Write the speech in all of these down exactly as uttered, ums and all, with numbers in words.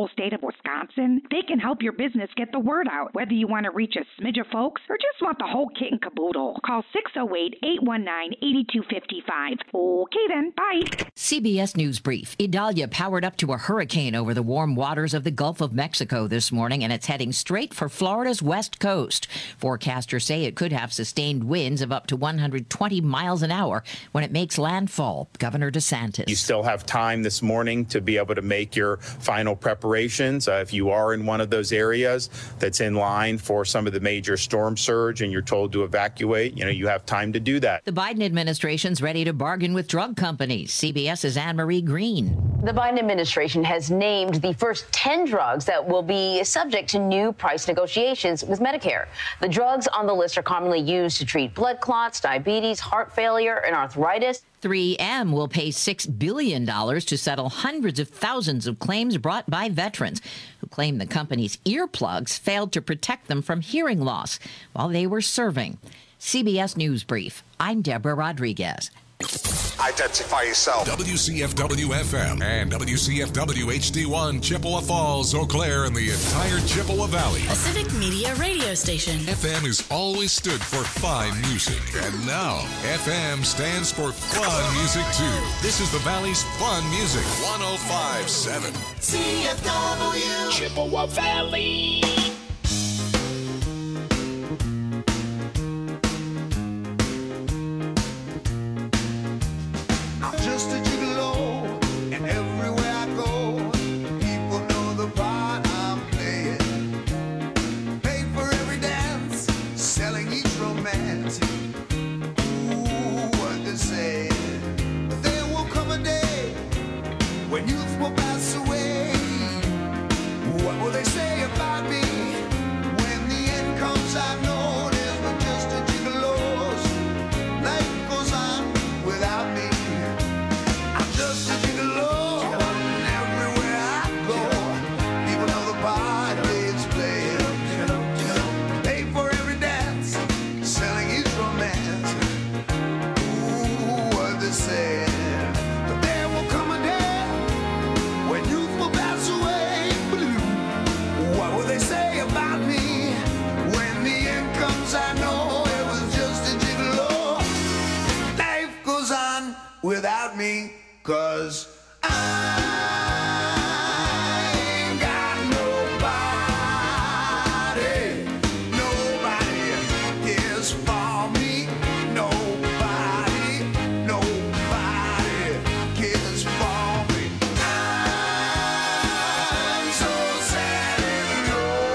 whole state of Wisconsin. They can help your business get the word out, whether you want to reach a smidge of folks or just want the whole kit and caboodle. Call six oh eight, eight one nine, eight two five five. Okay then, bye. C B S News Brief. Idalia powered up to a hurricane over the warm waters of the Gulf of Mexico this morning, and it's heading straight for Florida's west coast. Forecasters say it could have sustained winds of up to one hundred twenty miles an hour when it makes landfall. Governor DeSantis. You still have time this morning to be able to make your final preparations. Uh, if you are in one of those areas that's in line for some of the major storm surge and you're told to evacuate, you know, you have time to do that. The Biden administration's ready to bargain with drug companies. CBS's Anne-Marie Green. The Biden administration has named the first ten drugs that will be subject to new price negotiations with Medicare. The drugs on the list are commonly used to treat blood clots, diabetes, heart failure, and arthritis. three M will pay six billion dollars to settle hundreds of thousands of claims brought by veterans who claim the company's earplugs failed to protect them from hearing loss while they were serving. C B S News Brief. I'm Deborah Rodriguez. Identify yourself. W C F W F M and W C F W H D one, Chippewa Falls, Eau Claire, and the entire Chippewa Valley. A Civic Media radio station. F M has always stood for fine music. And now, F M stands for fun music, too. This is the Valley's fun music. one oh five point seven. C F W. Chippewa Valley. Just a gigolo, and everywhere I go, people know the part I'm playing. Pay for every dance, selling each romance. Ooh, what they say. But there will come a day when youth will pass away. What will they say about me when the end comes? I know there's but just a gigolo's. Life goes on without me. Just a gigolo, and everywhere I go, people know the part it's playing. Pay for every dance, selling each romance. Ooh, what they say. But there will come a day when youth will pass away. What will they say about me when the end comes? I know it was just a gigolo. Life goes on without me. 'Cause I ain't got nobody, nobody cares for me, nobody, nobody cares for me. I'm so sad and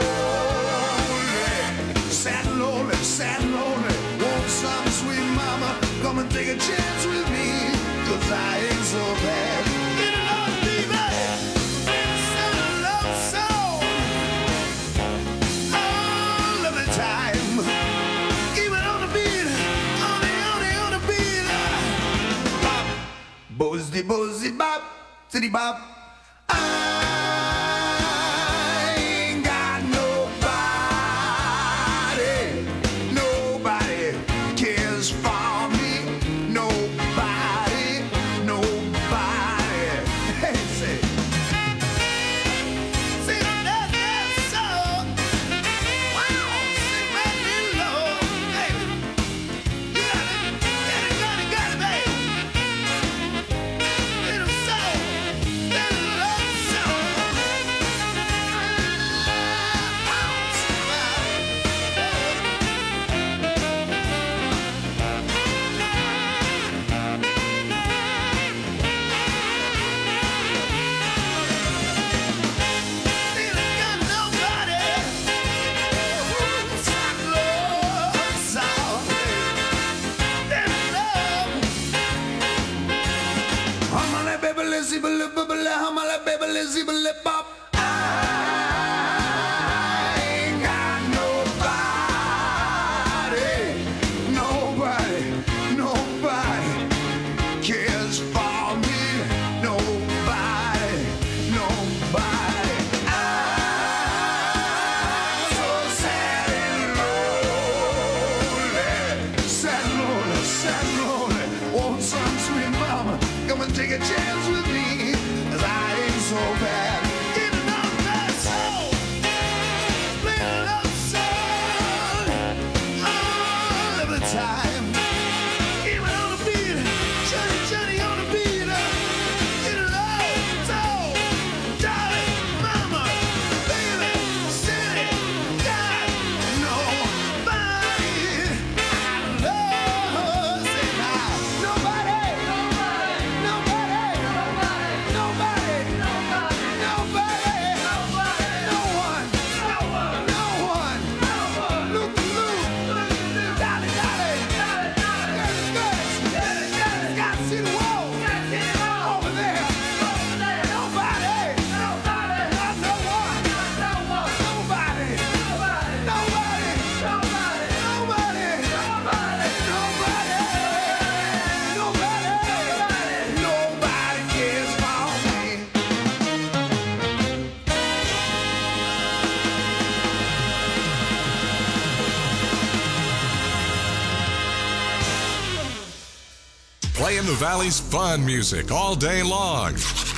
lonely, sad and lonely, sad and lonely. Want some sweet mama come and take a chance with me? 'Cause I ain't so bad. Get along, baby. Send a love song. All of the time. Keep it on the beat. On the, on the, on the beat. Bop. Bozzy, bozzy, bop. City bop. I ain't got nobody. Nobody cares for me. Nobody. Nobody. Hey, say. See that, that song. Wow. Sing that little low, baby. You got it, got it, got it, got it, baby. Little soul, little love song. I ain't got nobody, nobody, nobody cares for me, nobody, nobody. I'm so sad and lonely, sad and lonely, sad and lonely. Want some sweet mama, come and take a chance with me, 'cause I ain't so bad. Give the Valley's fun music all day long.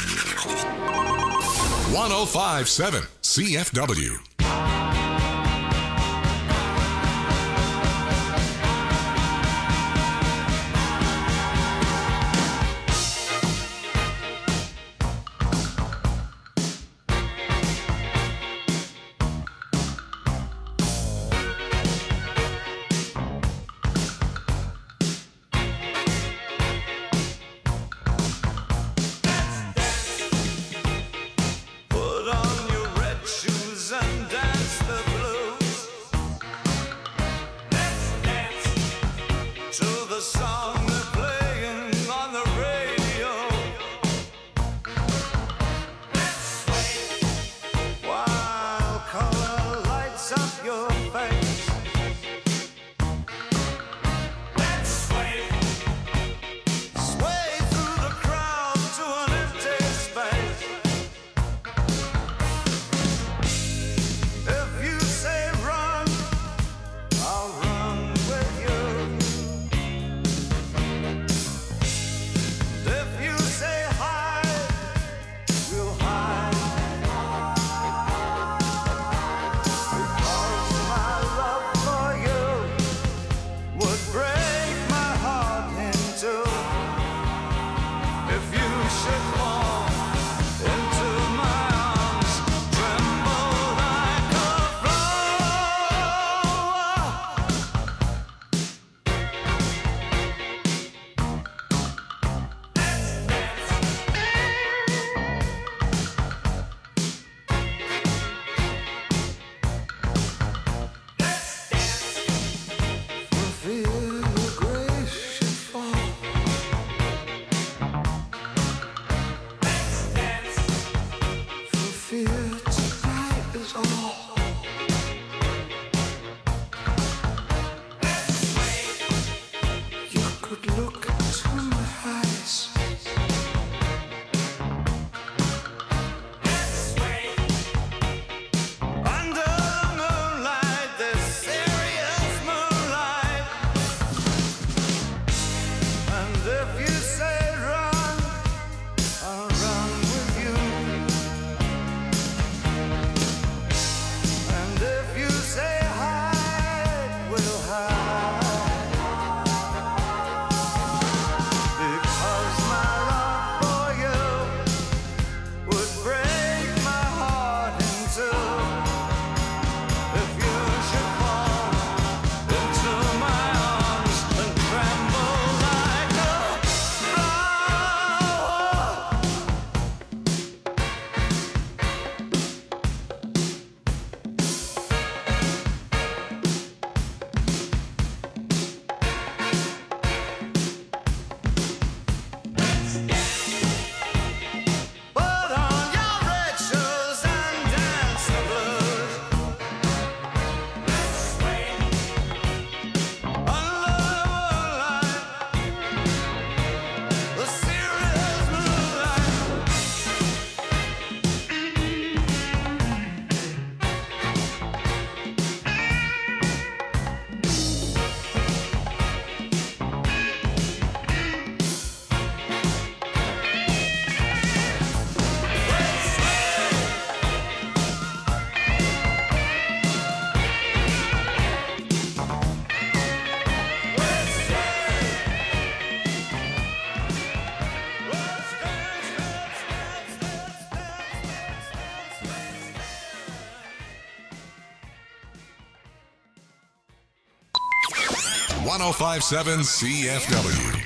one oh five point seven C F W. Put on your red shoes and dance the blues. Let's dance to the song they're playing on the radio. Let's sway while color lights up your face. Let's sway, sway through the crowd to an empty space. If you say run, I'll run with you. If you say hide, we'll hide. Because my love for you would break my heart in two. If you should fall into my arms, tremble like a flower. For fear your grace should fall. For fear tonight is all. You could look into my eyes. Under the moonlight, this serious moonlight. And if you say run, I'll run with you. And if you say hide, we'll hide. Because my love for you would break my heart in two. If you should fall into my arms and tremble like a flower. Put on your red shoes and dance the blues. Under the moonlight, the serious moonlight. one oh five point seven C F W.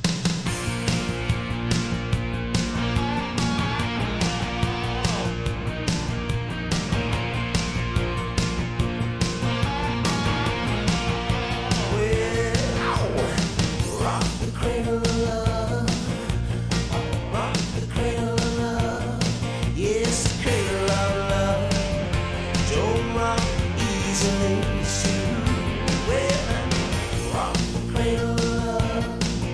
Rock the cradle of love. Rock the cradle of love. Yes, the cradle of love. Don't rock easily, it's true. Well, rock the cradle of love.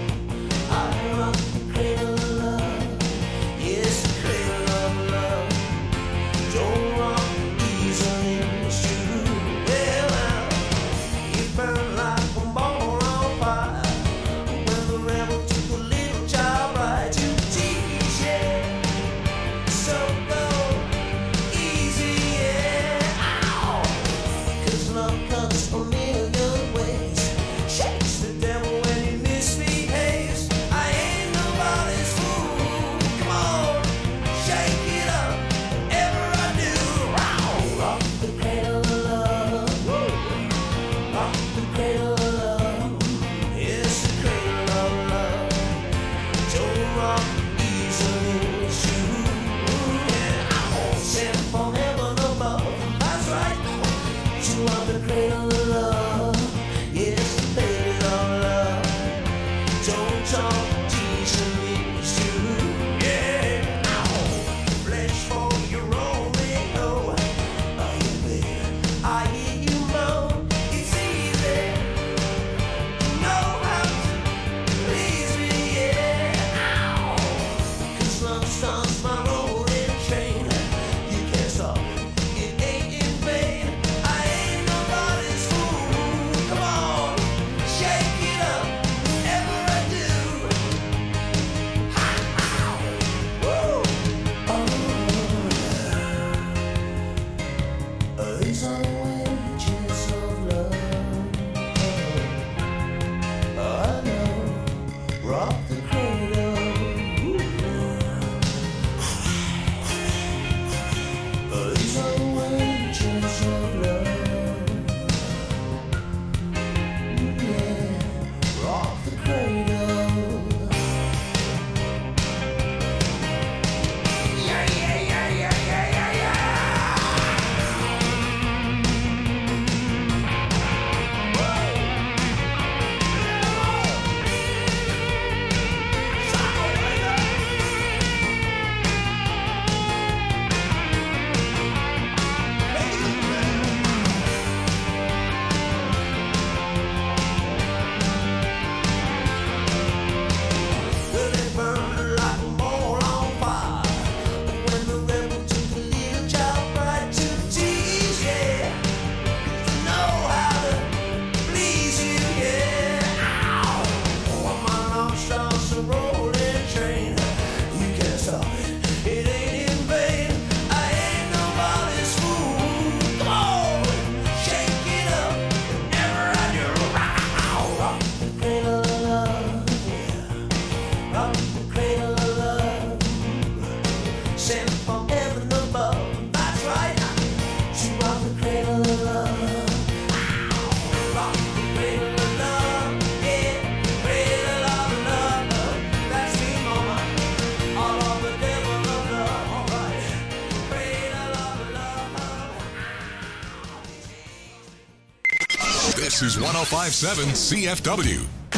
This is one oh five point seven C F W.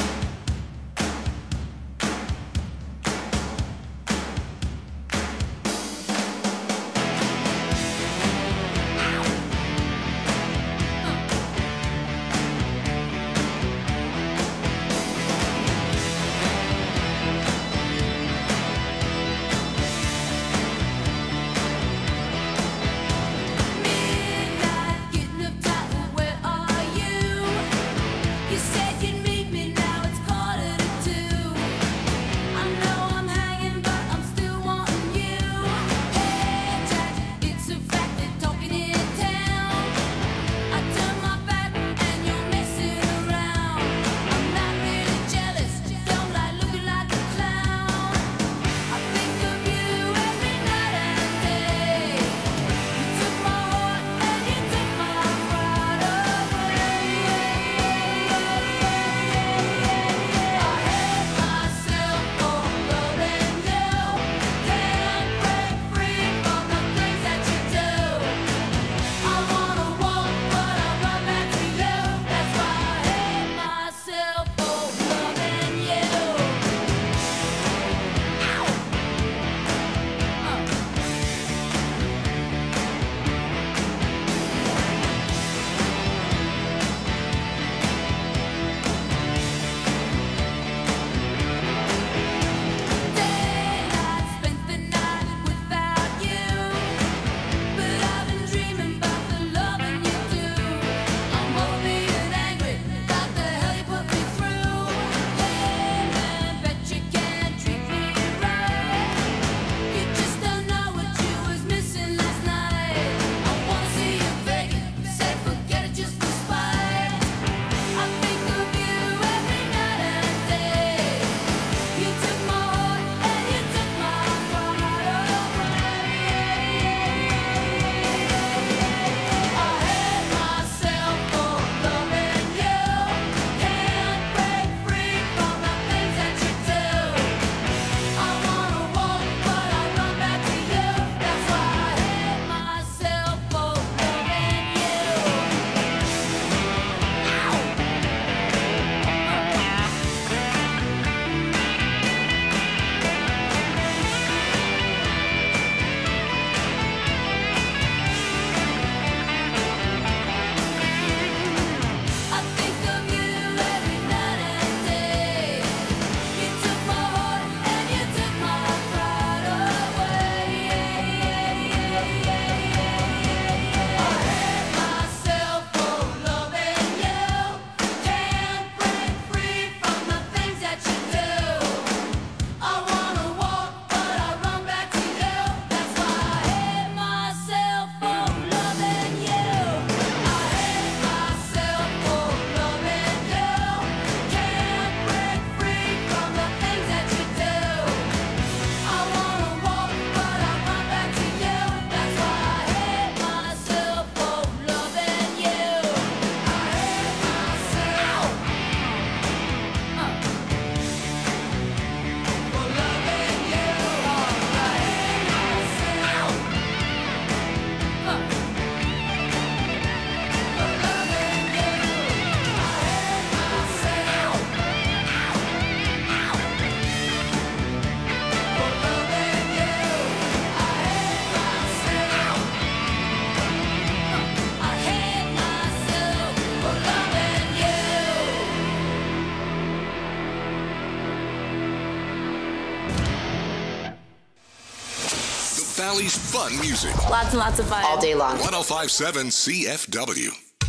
Valley's fun music. Lots and lots of fun. All day long. one oh five point seven C F W.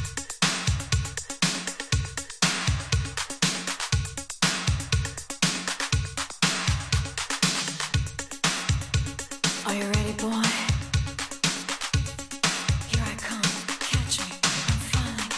Are you ready, boy? Here I come. Catch me. I'm falling.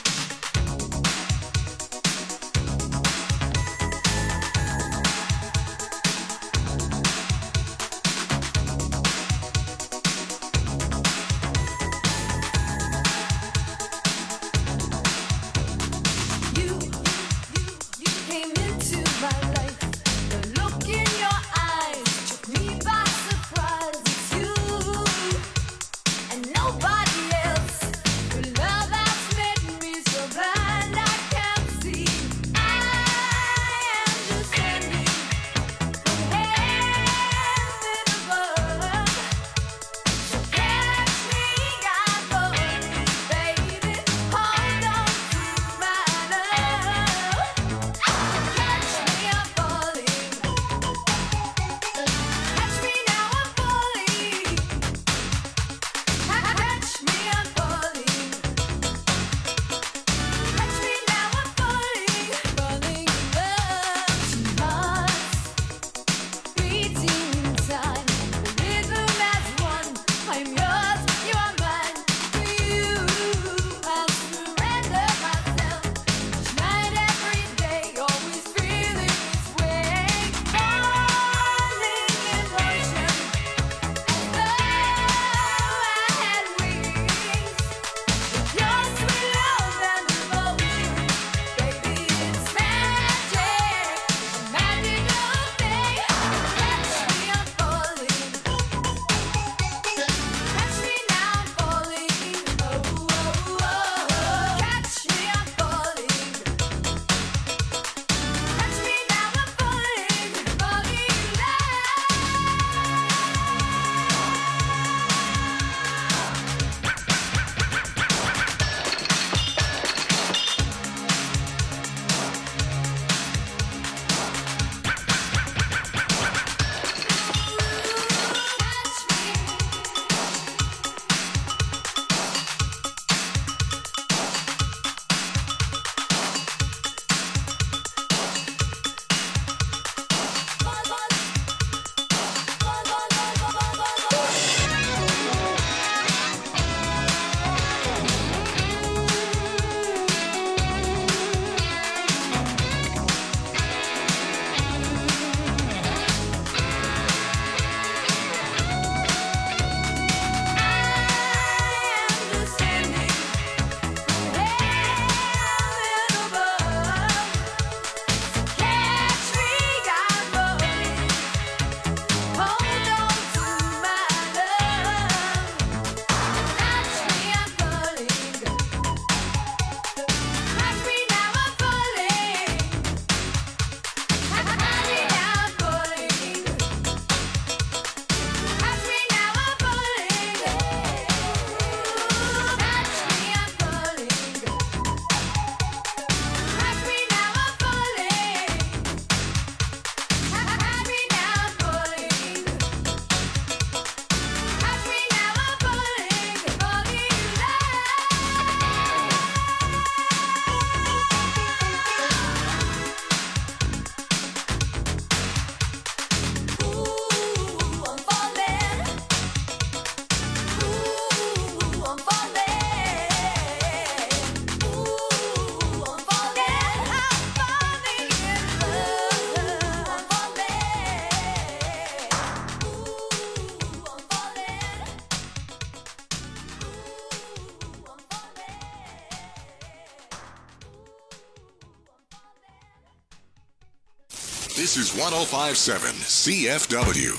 This is one oh five point seven C F W.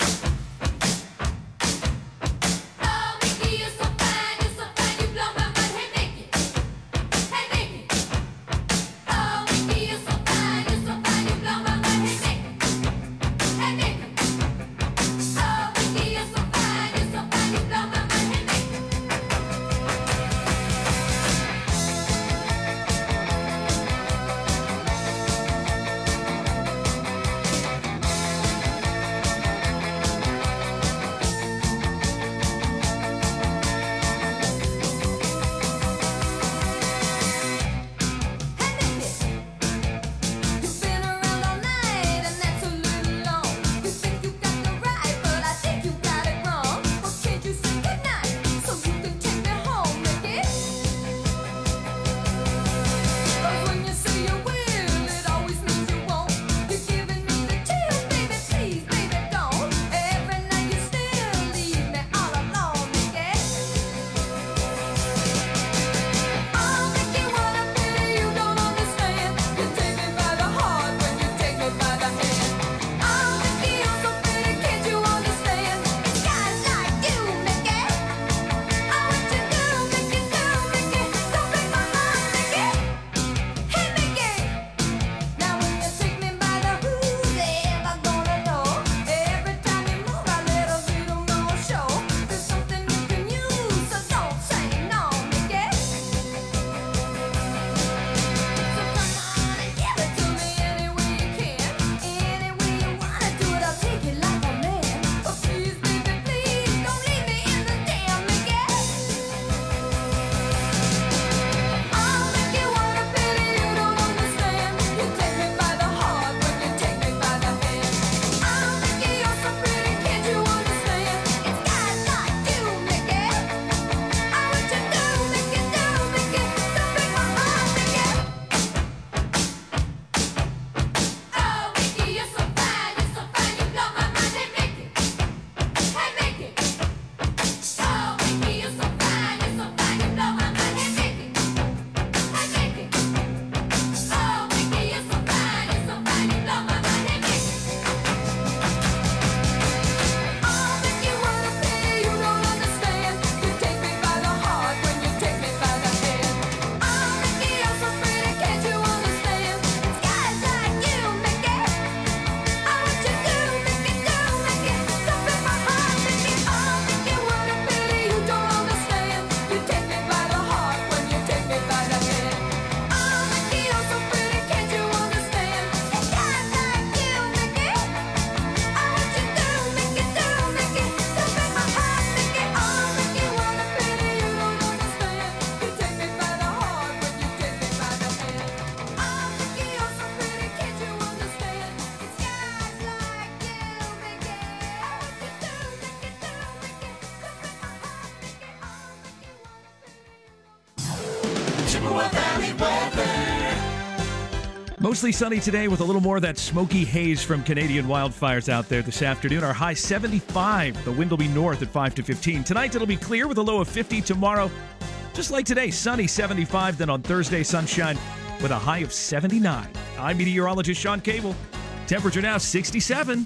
Mostly sunny today with a little more of that smoky haze from Canadian wildfires out there this afternoon. Our high seventy-five. The wind will be north at five to fifteen. Tonight it'll be clear with a low of fifty. Tomorrow, just like today, sunny seventy-five. Then on Thursday, sunshine with a high of seventy-nine. I'm meteorologist Sean Cable. Temperature now sixty-seven.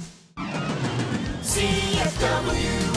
C F W.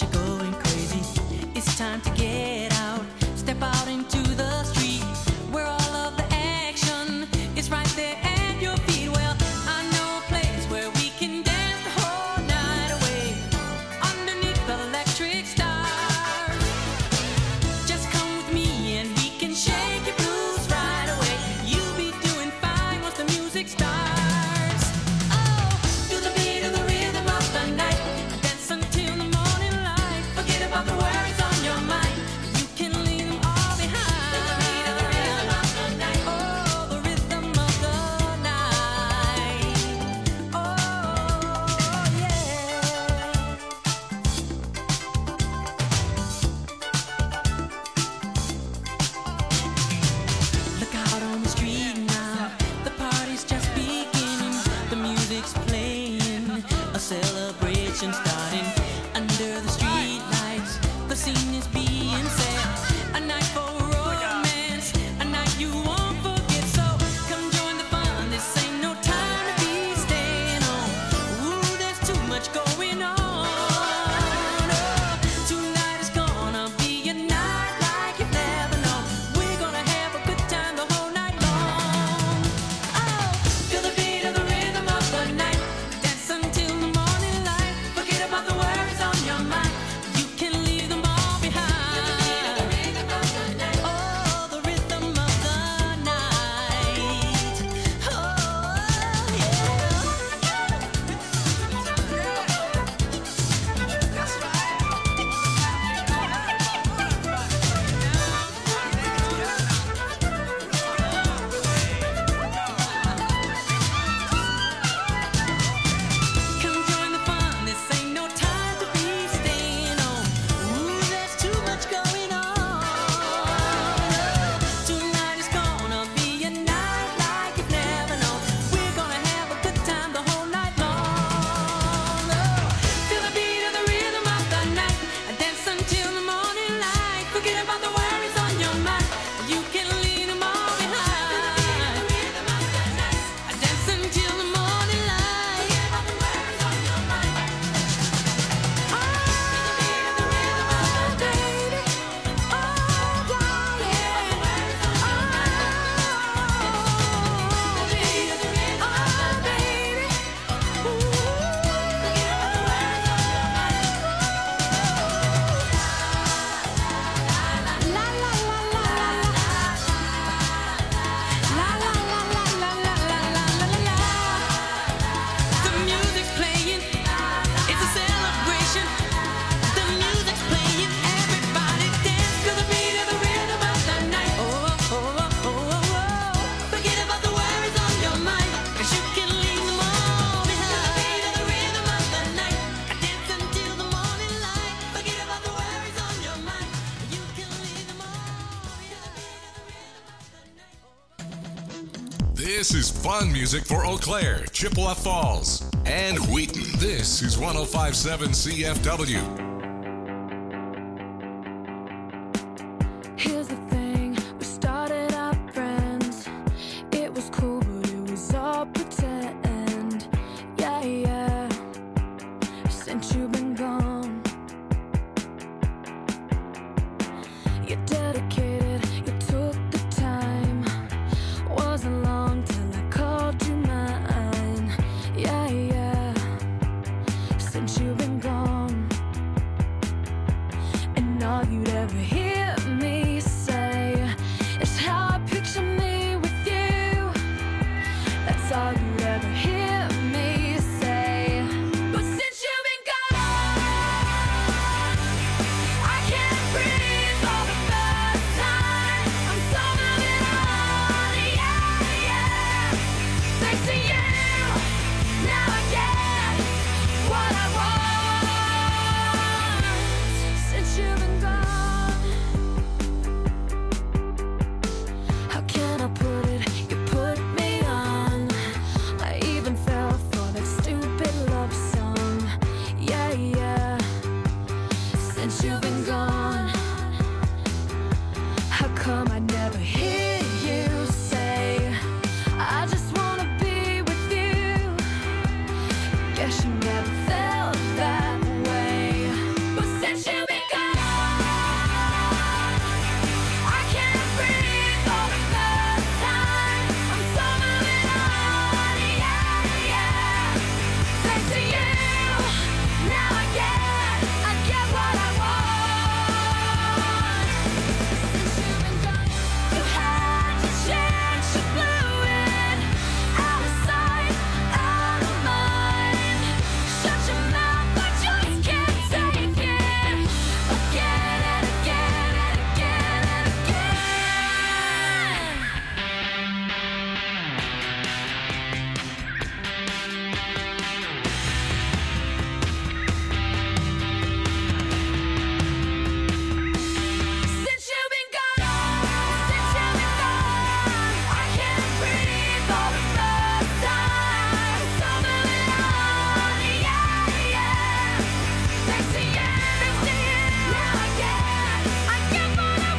Got you going crazy. It's time to get out, step out into the street where This is fun music for Eau Claire, Chippewa Falls, and Wheaton. This is one oh five point seven C F W. Here's the thing, we started out friends. It was cool, but it was all pretend. Yeah, yeah. Since you've been gone, you're dedicated, you took the time. Wasn't long till I called you mine. Yeah, yeah. Since you've been gone, and all you'd ever hear me say is how I picture me with you. That's all you'd ever hear me say. But since you've been gone, I can't breathe for the first time. I'm so moving on, yeah, yeah. Thanks to you, now I get what I want. Since you've been gone, how can I put it? You put me on. I even fell for that stupid love song. Yeah, yeah. Since you've been gone, how come I never hear you say, I just wanna be with you? Guess you never felt that way. But since you've been gone, I can't breathe for the first time. I'm so moving on, yeah, yeah. Thanks to you, now I get, I get what I want. Since you've been gone, you had your chance, you blew it. Out of sight, out of mind. Shut your mouth, I just can't take it. Again and again and again and again. Since you've been gone, since you've been gone, I can't breathe for the first time. So moving on, yeah, yeah. Thanks to you, thanks to you, now I get, I get what I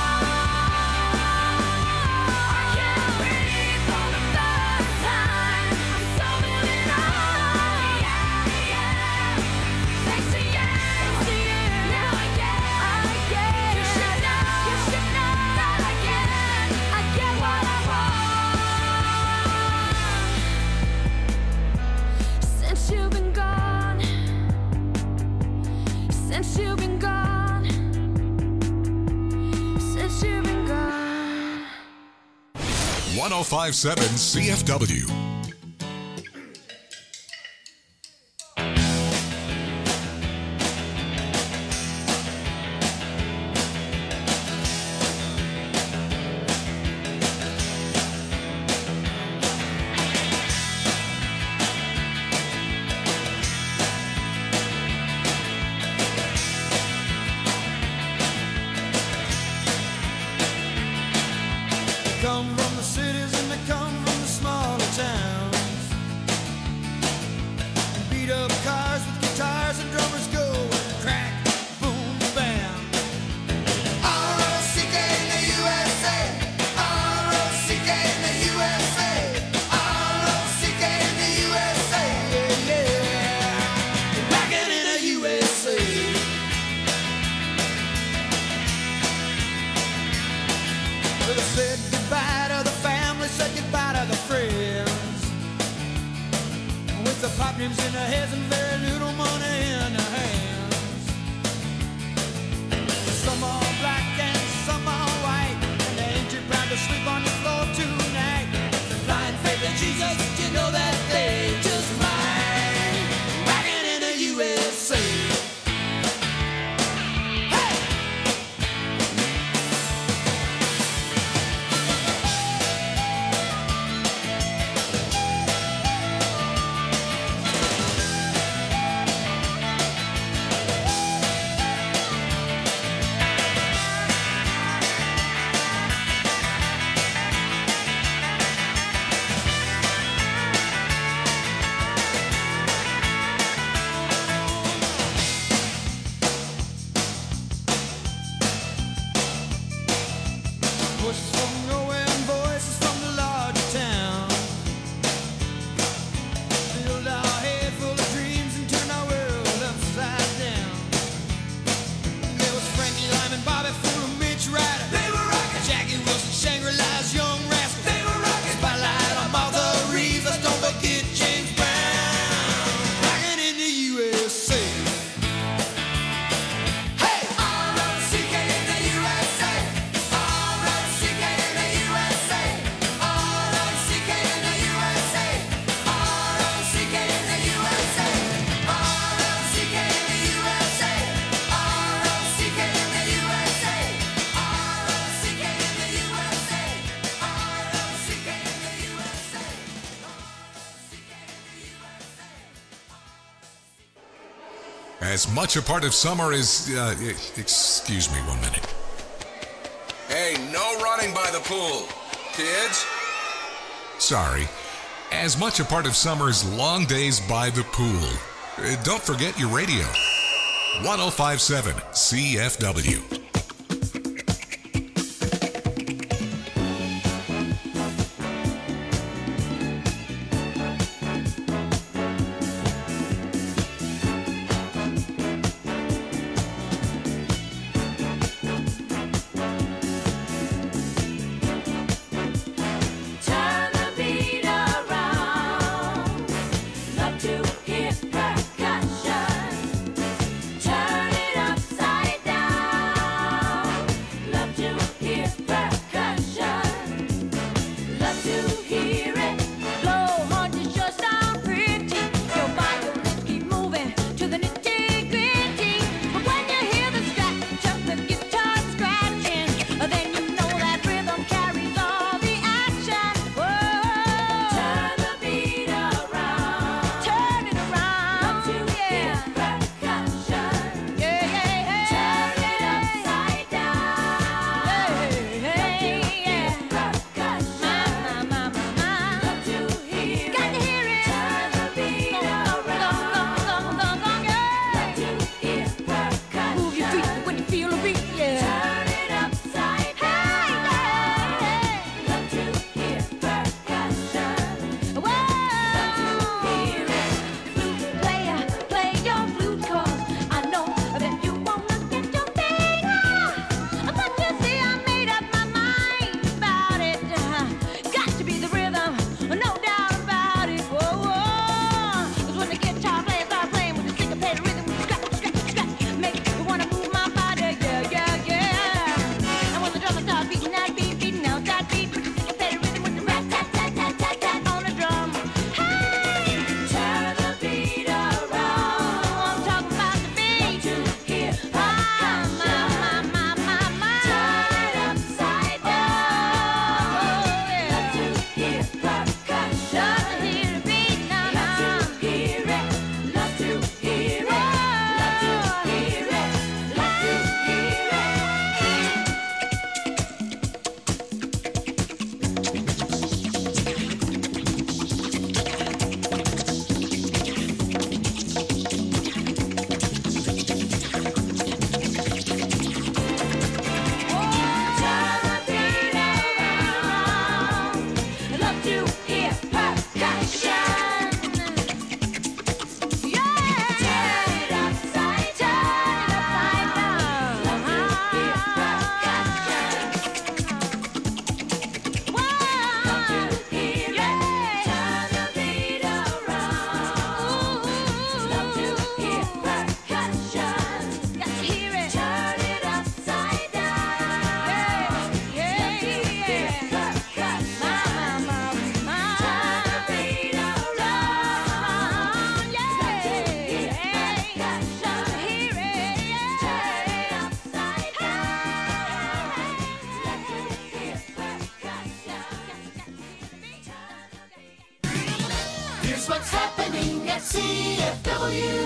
want. I can't breathe for the first time. I'm so moving on, yeah, yeah. Thanks to you, thanks to you, now I get, I get. You should know, you should know that I get, I get what I want. Since you've been gone, since you've been gone, since you've been gone. one oh five point seven C F W. They come from the cities and they come from the smaller towns. And beat up cars with guitars and drummers go crack, boom, bam. R O C K in the U S A. R O C K in the U S A. R O C K in the U S A. Yeah, yeah. Rockin' in the U S A. Well, they said goodbye to the family, said goodbye to the friends. With the pop names in their heads and very little money in their hands. Some are black and some are white, and they ain't too proud to sleep on the floor tonight. They're blind faith in Jesus, you know that they just might. Rockin' in the U S A. Hey! As much a part of summer as, uh, excuse me one minute. Hey, no running by the pool. Kids? Sorry. As much a part of summer as long days by the pool. Uh, don't forget your radio. one oh five point seven C F W. Turn the beat around. Love to hear percussion. Turn it upside down. Love to hear percussion. Love to hear it. Blow horns, it sure sound pretty. Your violins keep moving to the nitty gritty. But when you hear the scratch of the guitar scratching, then you know that rhythm carries all the action. Whoa. Turn the beat around. Turn it around. Love to hear percussion. Yeah, yeah, yeah. Turn it upside down. Hey, hey, yeah. Percussion. My, my, my, my. Love to hear Got to hear it. Turn the beat around. Love to hear percussion. Move your feet when you feel a beat, yeah. Turn it upside down. Love to hear percussion. Whoa. Love to hear it. Flute player, play your flute 'cause I know that you wanna get your thing on. But you see, I made up my mind about it. Got to be the rhythm, no doubt about it. Whoa, whoa. 'Cause when the guitar player starts playing with the syncopated rhythm, scratch, scratch, scratch, make me wanna move my body, yeah, yeah, yeah. And when the drummer starts beating that beat, beating out that beat with the syncopated rhythm with the rat tat tat tat tat tat on the drum. Hey, turn the beat around. I'm talking about the beat. To hear ah, my, my, my, my, my. Turn it upside down. Oh, yeah. Love to hear percussion. Love to hear the beat now, now. Love to hear it. Love to hear it. Love to hear it. Love to hear it. Turn the beat around. Love to hear percussion. Yeah. Turn it upside down. Love to hear percussion. Whoa. Love to hear it. Turn the beat around. Love to hear percussion. Got to hear it. Turn it upside down. Yeah, yeah, yeah. Percussion. My, my, my, my. Turn the beat around. Yeah. Love to hear percussion. Love to hear it. Yeah. Turn it upside down. Love to hear percussion. Here's what's happening at C F W.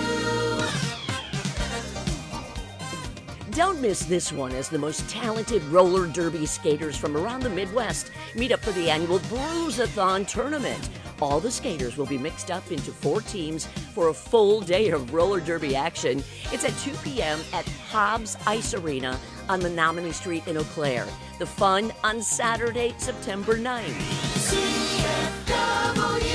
Don't miss this one as the most talented roller derby skaters from around the Midwest meet up for the annual Bruise-a-thon tournament. All the skaters will be mixed up into four teams for a full day of roller derby action. It's at two p.m. at Hobbs Ice Arena on Menominee Street in Eau Claire. The fun on Saturday, September ninth. C F W.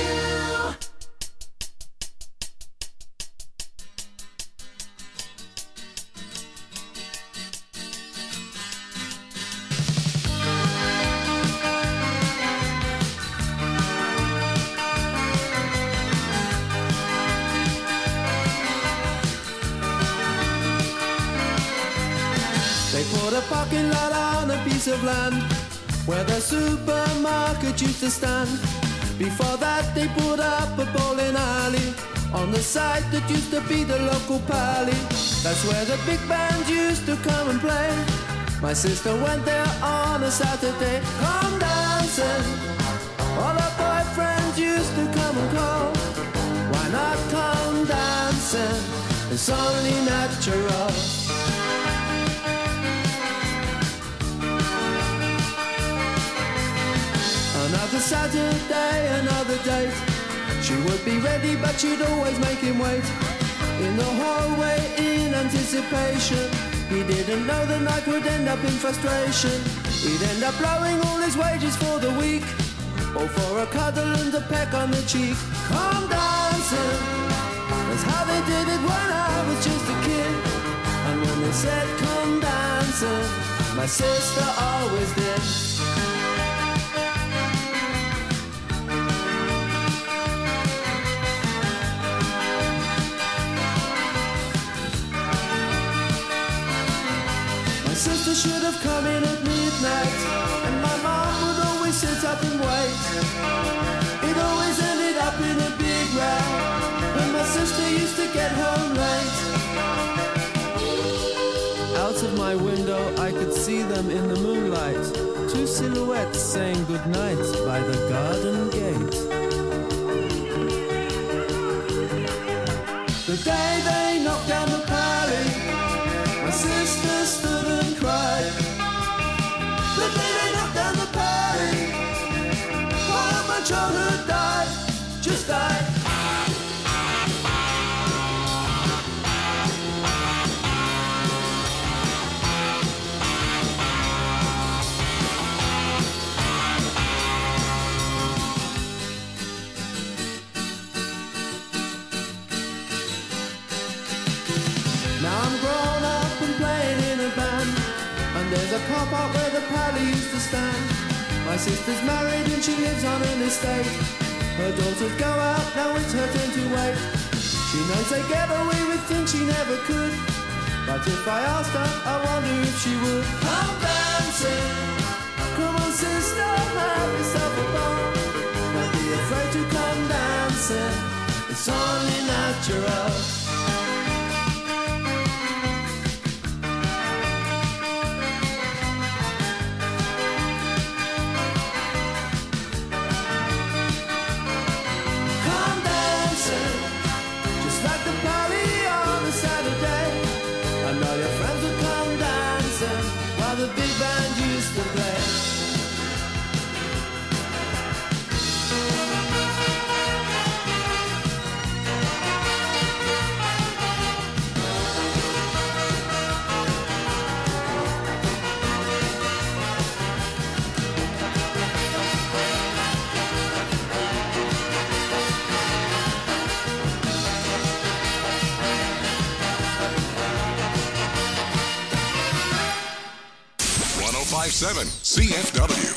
They put a parking lot on a piece of land where the supermarket used to stand. Before that they put up a bowling alley on the site that used to be the local pally. That's where the big band used to come and play. My sister went there on a Saturday. Come dancing, all her boyfriends used to come and call. Why not come dancing and It's only natural. Another Saturday, another date. She would be ready, but she'd always make him wait. In the hallway, in anticipation. He didn't know the night would end up in frustration. He'd end up blowing all his wages for the week, or for a cuddle and a peck on the cheek. Come dancing, that's how they did it when I was just a kid. And when they said come dancing, my sister always did. Sister should have come in at midnight, and my mom would always sit up and wait. It always ended up in a big row, when my sister used to get home late. Out of my window I could see them in the moonlight, two silhouettes saying goodnight by the garden gate. The day they knocked down the party, my sister stood and cried. The day they knocked down the party, one of my childhood died, just died. Now I'm grown up and playing in a band, and there's a car park where the pally used to stand. My sister's married and she lives on an estate. Her daughters go out, now it's her turn to wait. She knows they get away with things she never could, but if I asked her, I wonder if she would. Come dancing, come on sister, have yourself a ball. Don't be afraid to come dancing, it's only natural. The big band used to play. one oh five point seven C F W.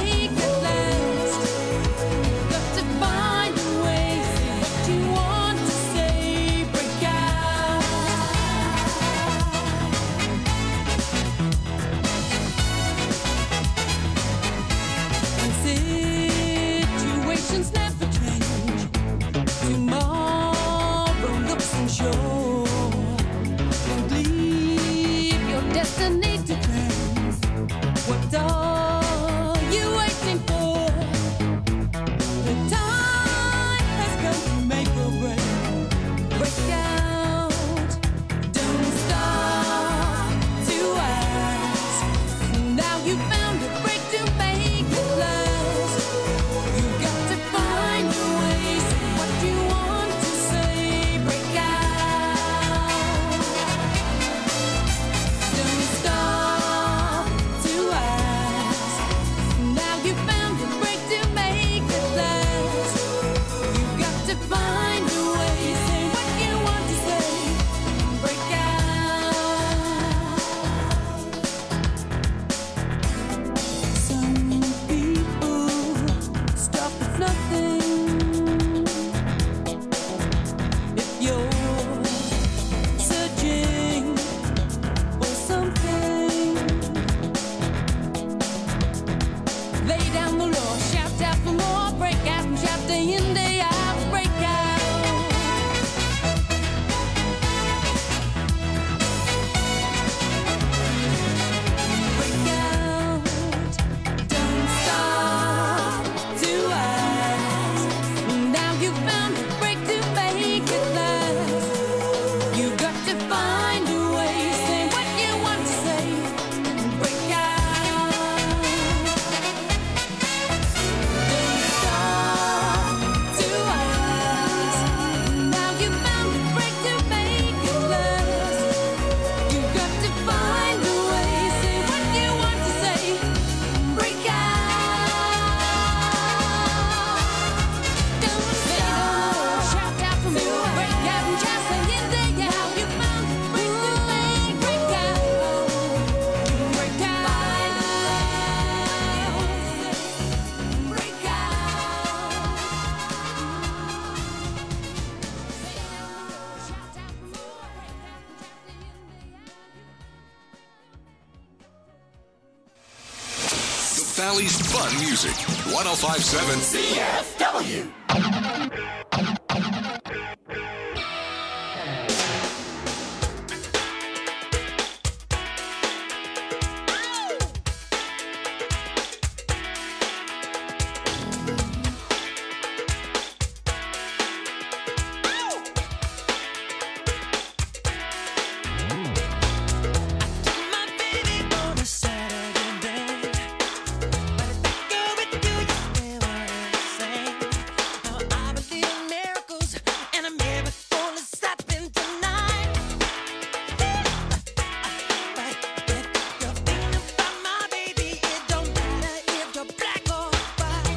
Want to find a way. Say what you want to say. Break out. Don't stop to us. Now you found a break to make it last. You got to find a way. Say what you want to say. Break out. Don't stop. Shout out for me. Break out and just say it there. Now you found a break to make. Break out. Break out. Break The Valley's fun music. one oh five point seven C F W. my baby on a Saturday night. But if I go with you, you never sing. Now I believe in miracles, and a miracle is happening tonight. But if you're thinking about my baby, it don't matter if you're black or white.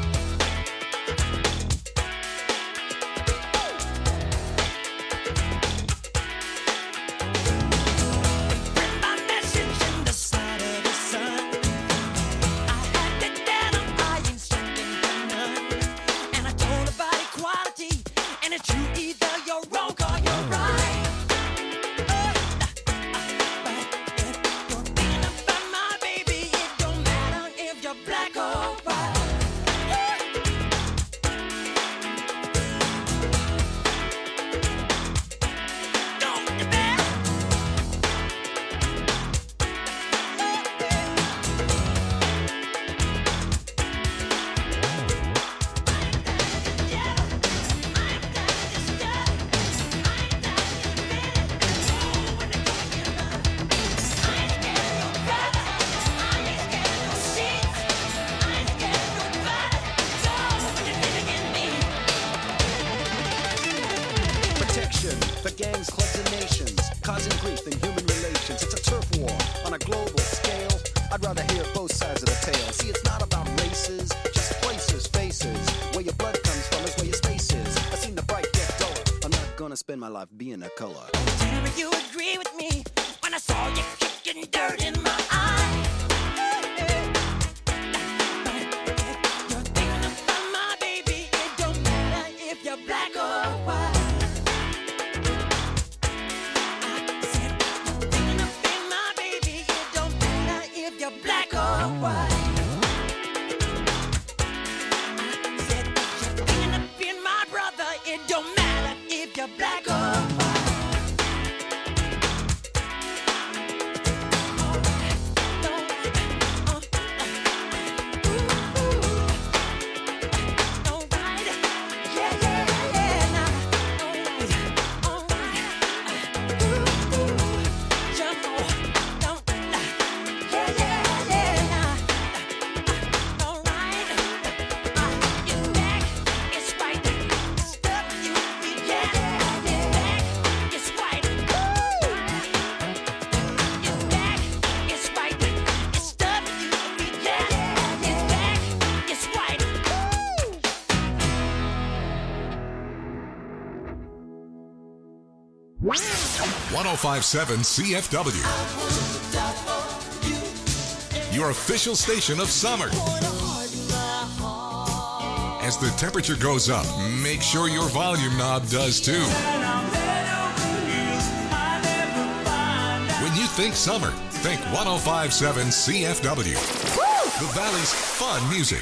My message in the side of the sun. I had to tell them I ain't second to none. And I told about equality, and it's true, either you're wrong or you're right. But if you're thinking about my baby, it don't matter if you're black or white. Don't you dare. Protection for gangs, clubs, and nations, causing grief in human relations. It's a turf war on a global scale. I'd rather hear both sides of the tale. See, it's not about races, just places, faces. Where your blood comes from is where your space is. I've seen the bright get duller. I'm not gonna spend my life being a color. Never you agree with me when I saw you kicking dirt in my eye. You're thinking about my baby, it don't matter if you're black or white. I said, you're thinking about my baby, it don't matter if you're black or white. I said, you're thinking about my brother, it don't matter if you're black or white. one oh five point seven C F W. Your official station of summer. As the temperature goes up, make sure your volume knob does too. When you think summer, think one oh five point seven C F W. The Valley's fun music.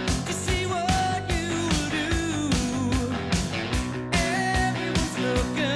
Looking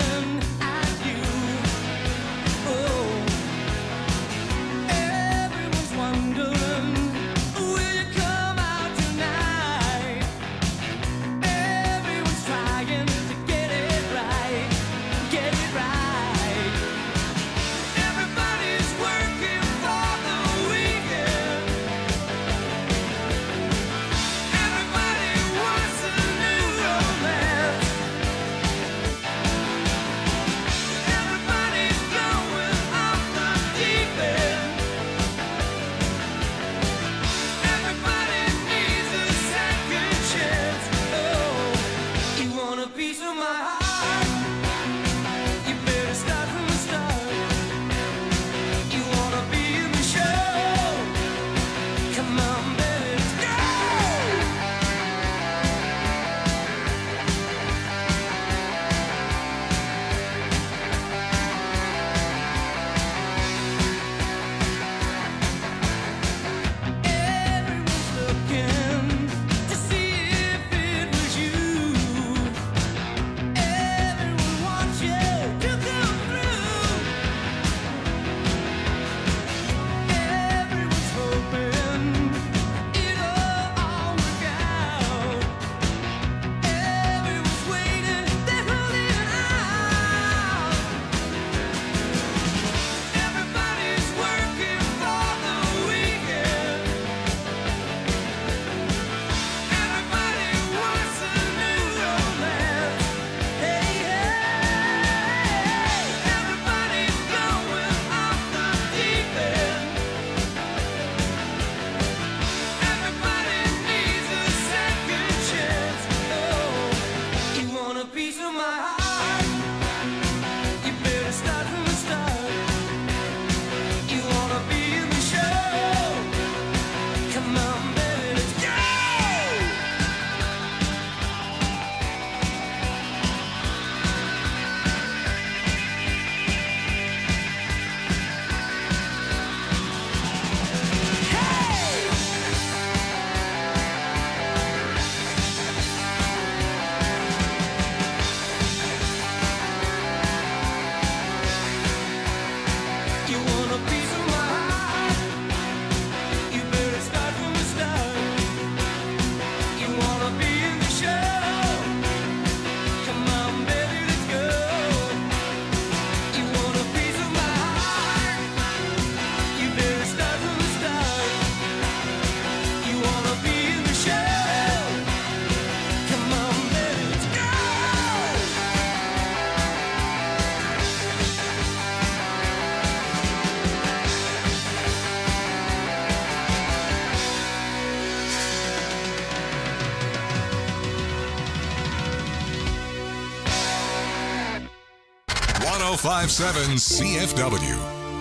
oh five point seven C F W.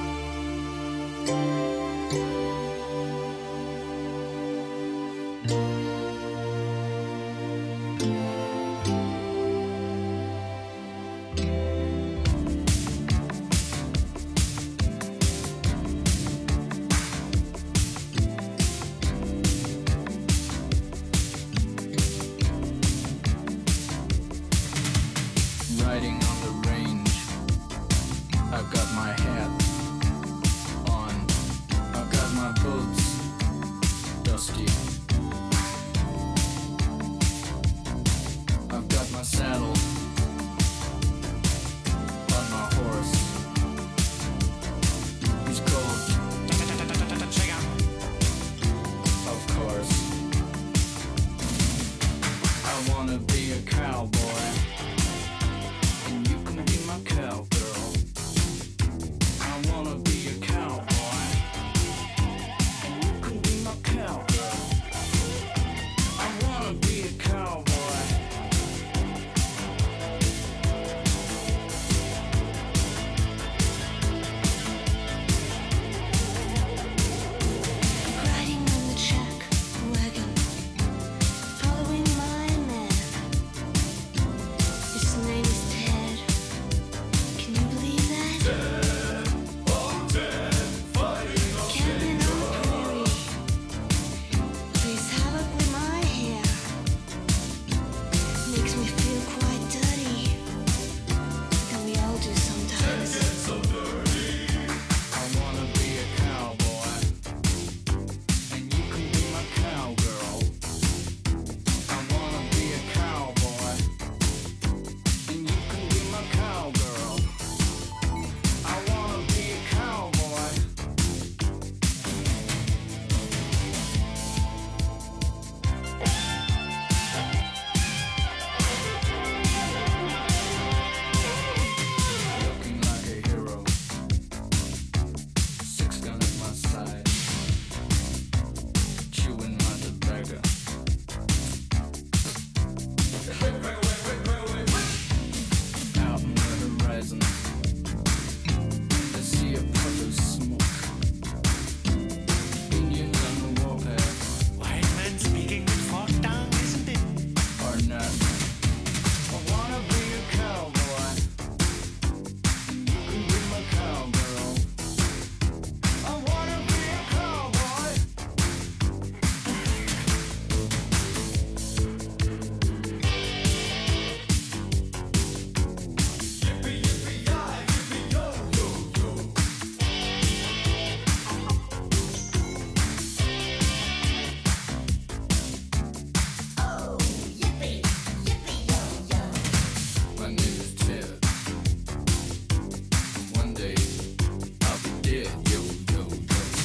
Riding on the range, I've got my hat on, I've got my boots dusty, I've got my saddle on my horse, he's cold, of course, I wanna be a cowboy. You can be my cowgirl. I wanna be a cowboy. And you can be my cowgirl. I wanna be a cowboy. Riding on the chuck wagon, following my man. His name is Ted. Can you believe that? Ted, oh Ted, fighting on camping on the prairie. Plays havoc with my hair. Makes me feel quite dirty. And we all do sometimes. Ted gets so dirty. I wanna be a cowboy. And you can be my cowgirl. I wanna be a cowboy. And you can be my cowgirl. I wanna be a cowboy. Looking like a hero. Six gun at my side. Chewing my tobacco. Out on the horizon, I see a puff of smoke. Indians on the warpath. White men speaking with fork tongue, isn't it? Or not. I wanna be a cowboy. You can be my cowgirl. I wanna be a cowboy. My name is Ted. One day I'll be dead, yo, yo, yo.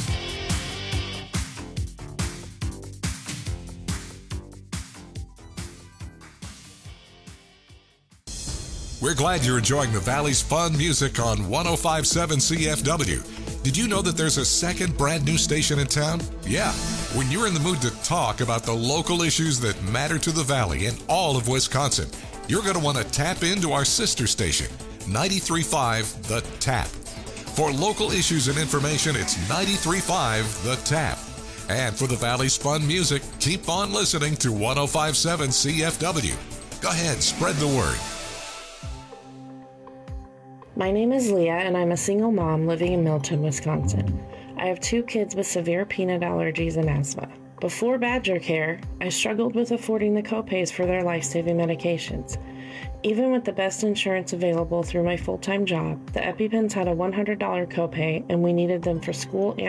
We're glad you're enjoying the Valley's fun music on one oh five point seven C F W. Did you know that there's a second brand new station in town? Yeah. When you're in the mood to talk about the local issues that matter to the Valley and all of Wisconsin, you're going to want to tap into our sister station, ninety-three point five The Tap. For local issues and information, it's ninety-three point five The Tap. And for the Valley's fun music, keep on listening to one oh five point seven C F W. Go ahead, spread the word. My name is Leah, and I'm a single mom living in Milton, Wisconsin. I have two kids with severe peanut allergies and asthma. Before Badger Care, I struggled with affording the copays for their life-saving medications. Even with the best insurance available through my full-time job, the EpiPens had a one hundred dollars copay, and we needed them for school and